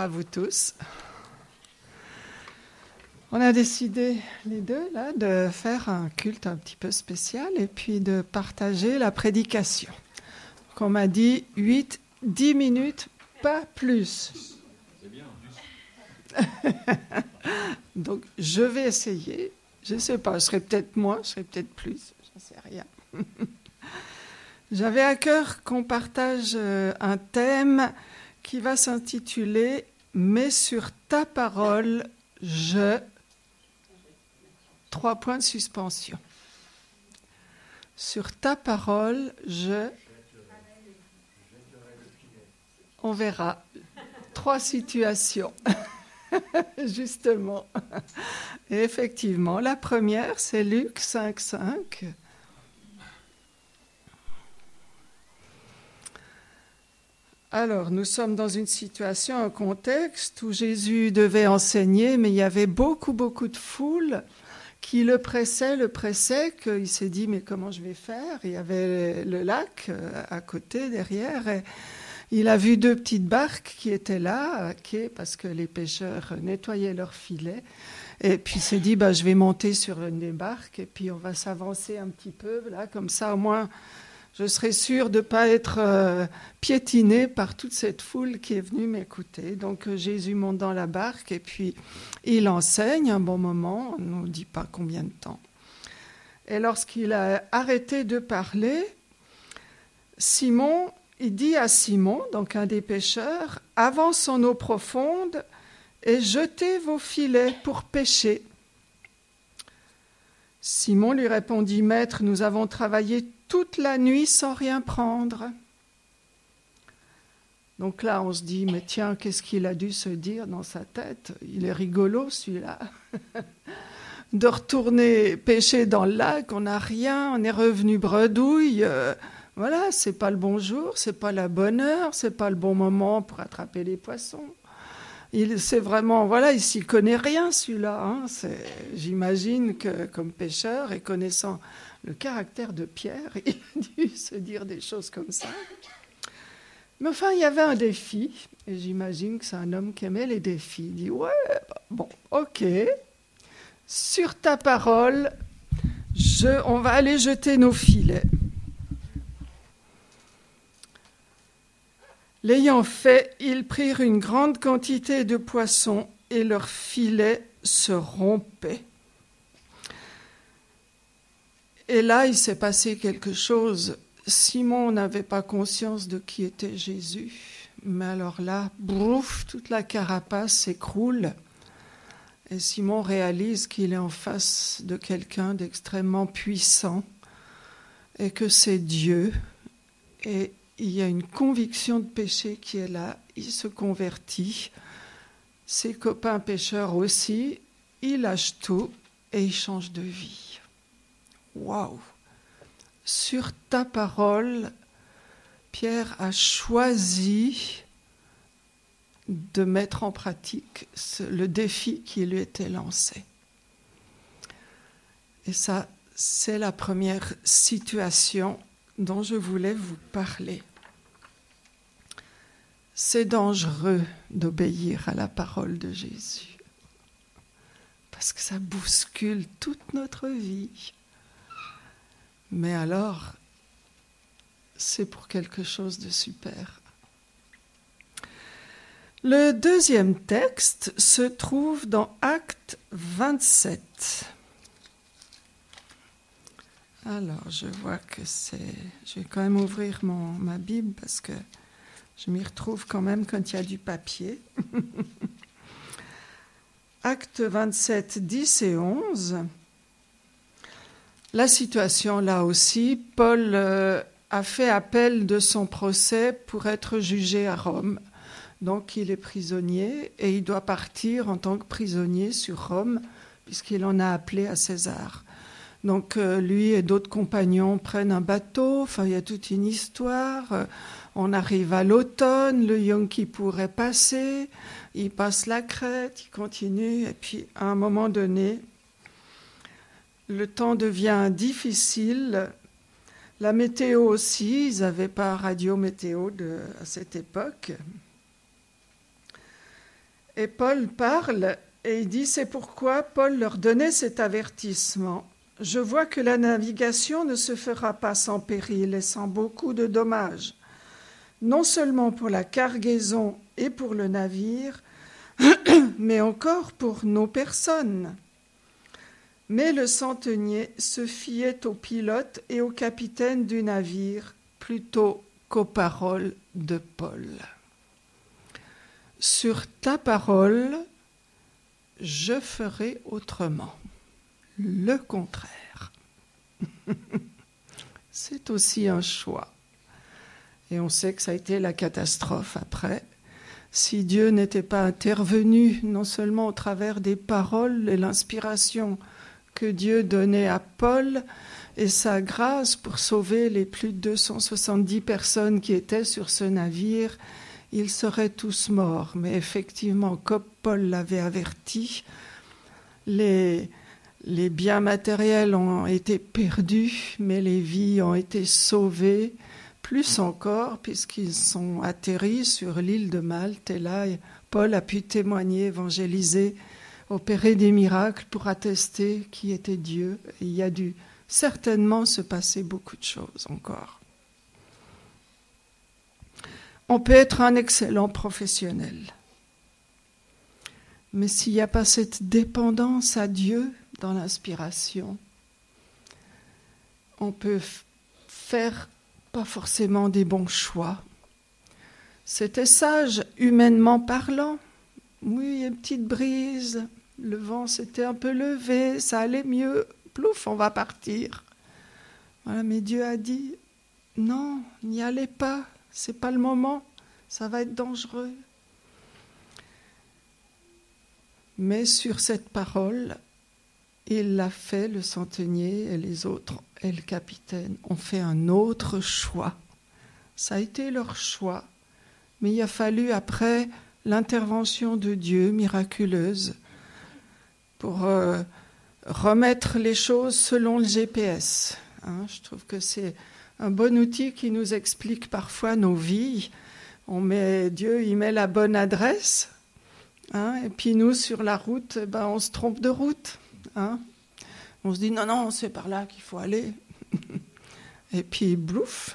à vous tous. On a décidé, les deux, là, de faire un culte un petit peu spécial et puis de partager la prédication. Donc on m'a dit 8-10 minutes, pas plus. C'est bien. Donc je vais essayer. Je ne sais pas, je serai peut-être moins, je serai peut-être plus, je ne sais rien. J'avais à cœur qu'on partage un thème qui va s'intituler « Mais sur ta parole, je... » 3 points de suspension. Sur ta parole, je... On verra. 3 situations, justement. Et effectivement, la première, c'est Luc 5,5. Alors, nous sommes dans une situation, un contexte où Jésus devait enseigner, mais il y avait beaucoup de foule qui le pressait, qu'il s'est dit, mais comment je vais faire ? Il y avait le lac à côté, derrière, et il a vu 2 petites barques qui étaient là, à quai, parce que les pêcheurs nettoyaient leurs filets, et puis il s'est dit, je vais monter sur une des barques, et puis on va s'avancer un petit peu, là, comme ça, au moins... Je serai sûre de ne pas être piétinée par toute cette foule qui est venue m'écouter. Donc Jésus monte dans la barque et puis il enseigne un bon moment, on ne nous dit pas combien de temps. Et lorsqu'il a arrêté de parler, il dit à Simon, donc un des pêcheurs, « Avance en eau profonde et jetez vos filets pour pêcher. » Simon lui répondit, « Maître, nous avons travaillé toute la nuit sans rien prendre. » Donc là, on se dit, mais tiens, qu'est-ce qu'il a dû se dire dans sa tête ? Il est rigolo, celui-là. De retourner pêcher dans le lac, on n'a rien, on est revenu bredouille. Voilà, c'est pas le bon jour, c'est pas la bonne heure, c'est pas le bon moment pour attraper les poissons. C'est vraiment, voilà, il s'y connaît rien, celui-là. Hein. J'imagine que, comme pêcheur et connaissant le caractère de Pierre, il a dû se dire des choses comme ça. Mais enfin, il y avait un défi, et j'imagine que c'est un homme qui aimait les défis. Il dit, ouais, bon, ok, sur ta parole, on va aller jeter nos filets. L'ayant fait, ils prirent une grande quantité de poissons et leurs filets se rompaient. Et là, il s'est passé quelque chose. Simon n'avait pas conscience de qui était Jésus. Mais alors là, brouf, toute la carapace s'écroule. Et Simon réalise qu'il est en face de quelqu'un d'extrêmement puissant et que c'est Dieu. Et il y a une conviction de péché qui est là. Il se convertit. Ses copains pécheurs aussi. Il lâche tout et il change de vie. Waouh! Sur ta parole, Pierre a choisi de mettre en pratique le défi qui lui était lancé. Et ça, c'est la première situation dont je voulais vous parler. C'est dangereux d'obéir à la parole de Jésus, parce que ça bouscule toute notre vie. Mais alors, c'est pour quelque chose de super. Le deuxième texte se trouve dans Actes 27. Alors, je vois que je vais quand même ouvrir ma Bible parce que je m'y retrouve quand même quand il y a du papier. Actes 27, 10 et 11. La situation, là aussi, Paul a fait appel de son procès pour être jugé à Rome. Donc, il est prisonnier et il doit partir en tant que prisonnier sur Rome, puisqu'il en a appelé à César. Donc, lui et d'autres compagnons prennent un bateau. Enfin, il y a toute une histoire. On arrive à l'automne, le Yom Kippour est passé. Il passe la Crète, il continue. Et puis, à un moment donné, le temps devient difficile. La météo aussi, ils n'avaient pas radio météo à cette époque. Et Paul parle et il dit, c'est pourquoi Paul leur donnait cet avertissement. Je vois que la navigation ne se fera pas sans péril et sans beaucoup de dommages, non seulement pour la cargaison et pour le navire, mais encore pour nos personnes. Mais le centenier se fiait au pilote et au capitaine du navire plutôt qu'aux paroles de Paul. Sur ta parole, je ferai autrement, le contraire. C'est aussi un choix. Et on sait que ça a été la catastrophe après. Si Dieu n'était pas intervenu, non seulement au travers des paroles et l'inspiration que Dieu donnait à Paul et sa grâce pour sauver les plus de 270 personnes qui étaient sur ce navire, ils seraient tous morts. Mais effectivement, comme Paul l'avait averti, les biens matériels ont été perdus, mais les vies ont été sauvées, plus encore, puisqu'ils sont atterris sur l'île de Malte. Et là, Paul a pu témoigner, évangéliser, opérer des miracles pour attester qui était Dieu. Et il y a dû certainement se passer beaucoup de choses encore. On peut être un excellent professionnel. Mais s'il n'y a pas cette dépendance à Dieu dans l'inspiration, on peut faire pas forcément des bons choix. C'était sage, humainement parlant. Oui, une petite brise, le vent s'était un peu levé, ça allait mieux. Plouf, on va partir. Voilà, mais Dieu a dit, non, n'y allez pas, c'est pas le moment, ça va être dangereux. Mais sur cette parole, il l'a fait, le centenier et les autres, et le capitaine ont fait un autre choix. Ça a été leur choix, mais il a fallu après l'intervention de Dieu miraculeuse pour remettre les choses selon le GPS. Je trouve que c'est un bon outil qui nous explique parfois nos vies. Dieu, il met la bonne adresse, et puis nous, sur la route, on se trompe de route. On se dit, non, c'est par là qu'il faut aller. Et puis, blouf,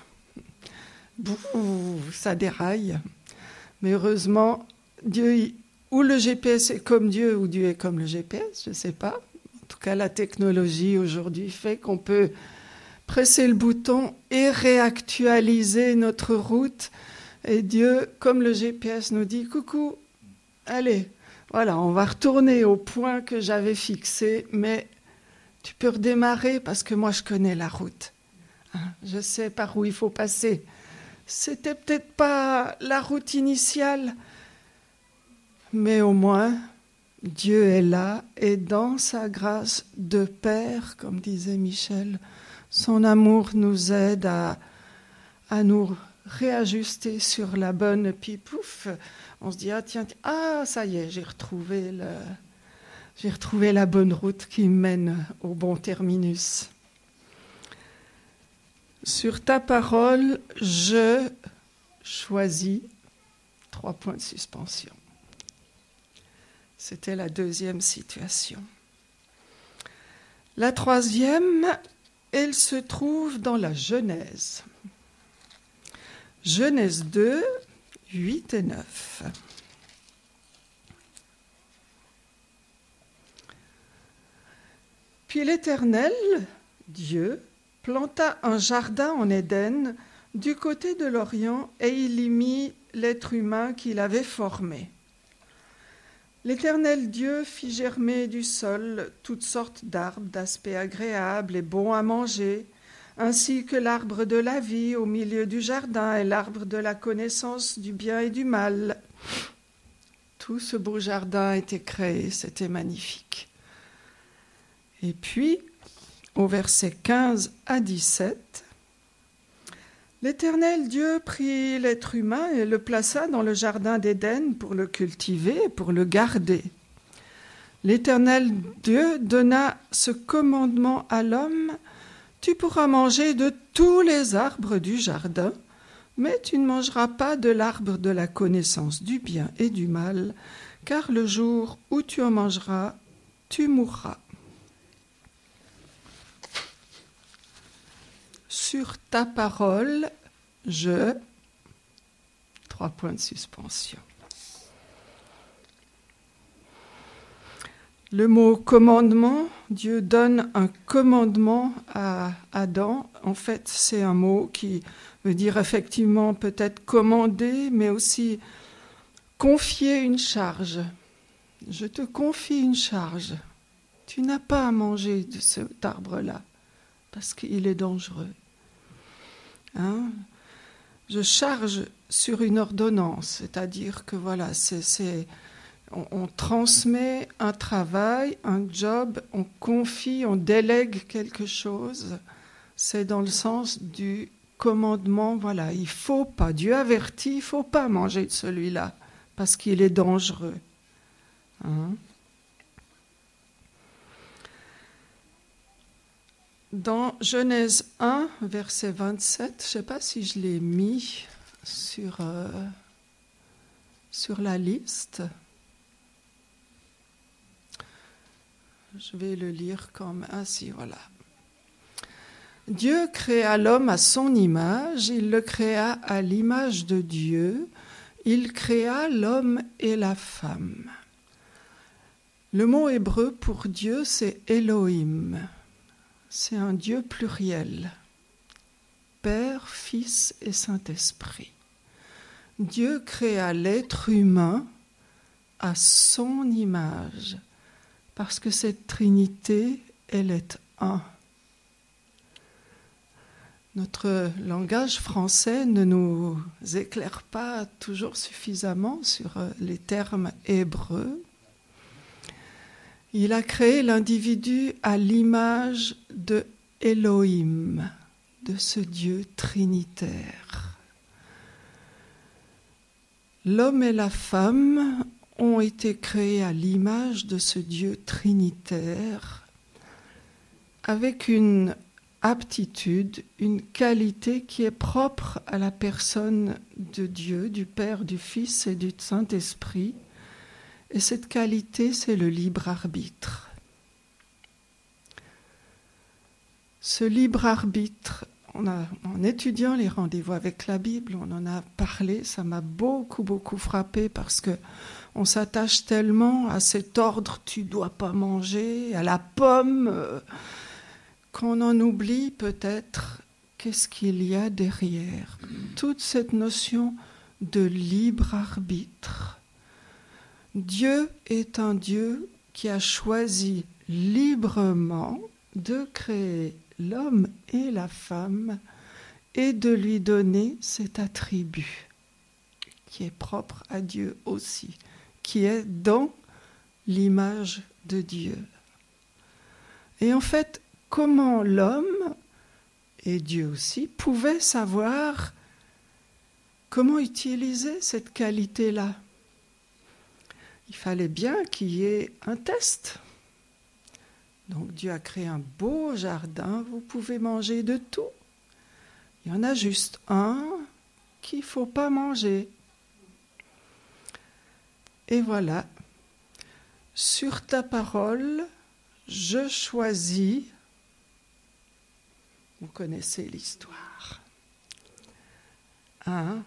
ça déraille. Mais heureusement, Dieu, ou le GPS est comme Dieu, ou Dieu est comme le GPS, je ne sais pas. En tout cas, la technologie aujourd'hui fait qu'on peut presser le bouton et réactualiser notre route. Et Dieu, comme le GPS nous dit, coucou, allez, voilà, on va retourner au point que j'avais fixé, mais tu peux redémarrer parce que moi je connais la route. Je sais par où il faut passer. C'était peut-être pas la route initiale, mais au moins Dieu est là et dans sa grâce de Père, comme disait Michel, son amour nous aide à nous réajuster sur la bonne, puis pouf, on se dit ça y est, j'ai retrouvé la bonne route qui mène au bon terminus. Sur ta parole, je choisis 3 points de suspension. C'était la deuxième situation. La troisième, elle se trouve dans la Genèse. Genèse 2, 8 et 9. Puis l'Éternel, Dieu, planta un jardin en Éden du côté de l'Orient et il y mit l'être humain qu'il avait formé. L'Éternel Dieu fit germer du sol toutes sortes d'arbres d'aspect agréable et bons à manger, ainsi que l'arbre de la vie au milieu du jardin et l'arbre de la connaissance du bien et du mal. Tout ce beau jardin a été créé, c'était magnifique. Et puis, au verset 15 à 17, l'Éternel Dieu prit l'être humain et le plaça dans le jardin d'Éden pour le cultiver et pour le garder. L'Éternel Dieu donna ce commandement à l'homme: tu pourras manger de tous les arbres du jardin, mais tu ne mangeras pas de l'arbre de la connaissance du bien et du mal, car le jour où tu en mangeras, tu mourras. Sur ta parole, je... 3 points de suspension. Le mot commandement, Dieu donne un commandement à Adam. En fait, c'est un mot qui veut dire effectivement peut-être commander, mais aussi confier une charge. Je te confie une charge. Tu n'as pas à manger de cet arbre-là, parce qu'il est dangereux. Hein? Je charge sur une ordonnance, c'est-à-dire que voilà, on transmet un travail, un job, on confie, on délègue quelque chose. C'est dans le sens du commandement, voilà, il faut pas, Dieu avertit, il faut pas manger de celui-là, parce qu'il est dangereux. Hein? Dans Genèse 1, verset 27, je ne sais pas si je l'ai mis sur la liste. Je vais le lire comme ainsi, voilà. Dieu créa l'homme à son image, il le créa à l'image de Dieu, il créa l'homme et la femme. Le mot hébreu pour Dieu, c'est Elohim. C'est un Dieu pluriel, Père, Fils et Saint-Esprit. Dieu créa l'être humain à son image, parce que cette Trinité, elle est un. Notre langage français ne nous éclaire pas toujours suffisamment sur les termes hébreux. Il a créé l'individu à l'image de Elohim, de ce Dieu trinitaire. L'homme et la femme ont été créés à l'image de ce Dieu trinitaire, avec une aptitude, une qualité qui est propre à la personne de Dieu, du Père, du Fils et du Saint-Esprit. Et cette qualité, c'est le libre arbitre. Ce libre arbitre, en étudiant les rendez-vous avec la Bible, on en a parlé, ça m'a beaucoup frappé parce que on s'attache tellement à cet ordre, tu ne dois pas manger, à la pomme, qu'on en oublie peut-être qu'est-ce qu'il y a derrière. Toute cette notion de libre arbitre. Dieu est un Dieu qui a choisi librement de créer l'homme et la femme et de lui donner cet attribut qui est propre à Dieu aussi, qui est dans l'image de Dieu. Et en fait, comment l'homme, et Dieu aussi, pouvaient savoir comment utiliser cette qualité-là? Il fallait bien qu'il y ait un test. Donc Dieu a créé un beau jardin, vous pouvez manger de tout. Il y en a juste un qu'il ne faut pas manger. Et voilà, sur ta parole, je choisis. Vous connaissez l'histoire. Hein?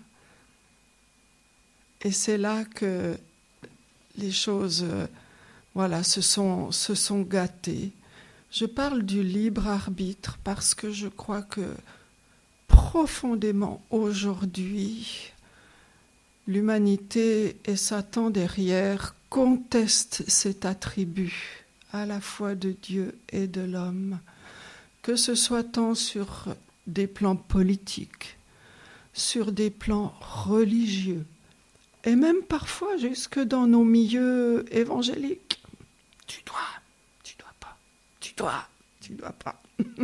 Et c'est là que les choses se sont gâtées. Je parle du libre arbitre parce que je crois que profondément aujourd'hui, l'humanité et Satan derrière contestent cet attribut à la fois de Dieu et de l'homme, que ce soit tant sur des plans politiques, sur des plans religieux, et même parfois jusque dans nos milieux évangéliques. Tu dois pas.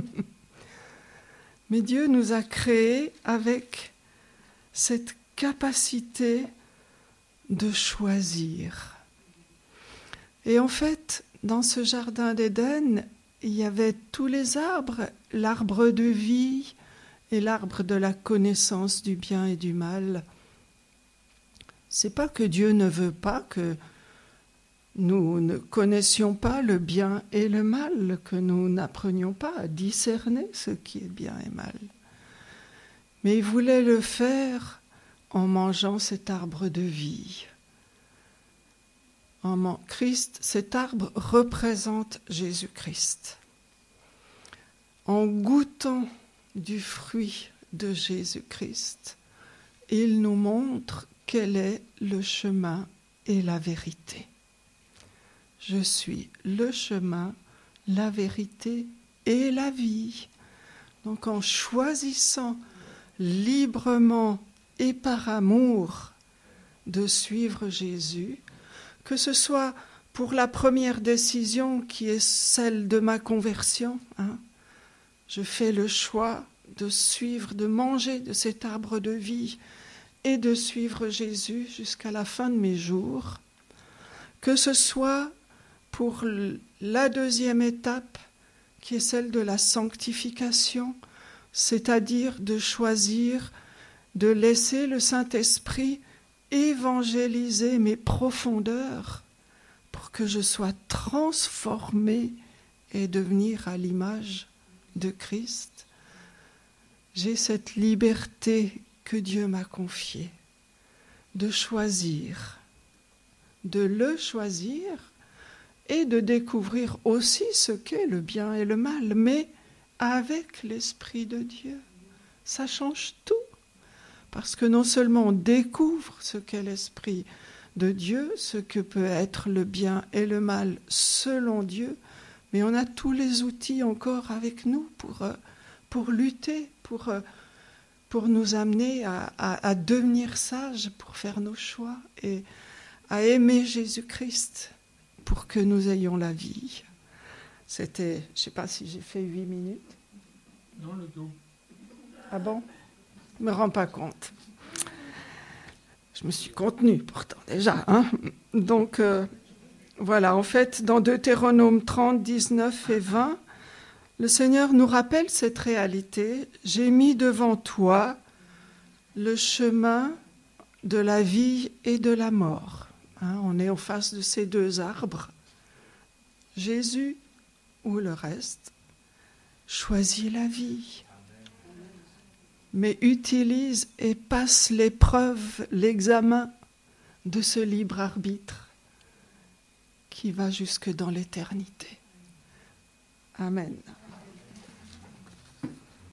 Mais Dieu nous a créés avec cette capacité de choisir. Et en fait, dans ce jardin d'Éden, il y avait tous les arbres, l'arbre de vie et l'arbre de la connaissance du bien et du mal. C'est pas que Dieu ne veut pas que nous ne connaissions pas le bien et le mal, que nous n'apprenions pas à discerner ce qui est bien et mal. Mais il voulait le faire en mangeant cet arbre de vie. Christ, cet arbre représente Jésus-Christ. En goûtant du fruit de Jésus-Christ, il nous montre quel est le chemin et la vérité. Je suis le chemin, la vérité et la vie. Donc en choisissant librement et par amour de suivre Jésus, que ce soit pour la première décision qui est celle de ma conversion, je fais le choix de suivre, de manger de cet arbre de vie et de suivre Jésus jusqu'à la fin de mes jours, que ce soit pour la deuxième étape qui est celle de la sanctification, c'est-à-dire de choisir de laisser le Saint-Esprit évangéliser mes profondeurs pour que je sois transformé et devenir à l'image de Christ. J'ai cette liberté que Dieu m'a confiée de choisir, de le choisir et de découvrir aussi ce qu'est le bien et le mal, mais avec l'Esprit de Dieu. Ça change tout, parce que non seulement on découvre ce qu'est l'Esprit de Dieu, ce que peut être le bien et le mal selon Dieu, mais on a tous les outils encore avec nous pour lutter, pour nous amener à devenir sages, pour faire nos choix et à aimer Jésus-Christ pour que nous ayons la vie. C'était, je ne sais pas si j'ai fait 8 minutes. Non, le tout. Ah bon? Je ne me rends pas compte. Je me suis contenue pourtant déjà. Donc voilà, en fait, dans Deutéronome 30, 19 et 20, le Seigneur nous rappelle cette réalité. J'ai mis devant toi le chemin de la vie et de la mort. On est en face de ces deux arbres. Jésus ou le reste, choisis la vie. Mais utilise et passe l'épreuve, l'examen de ce libre arbitre qui va jusque dans l'éternité. Amen.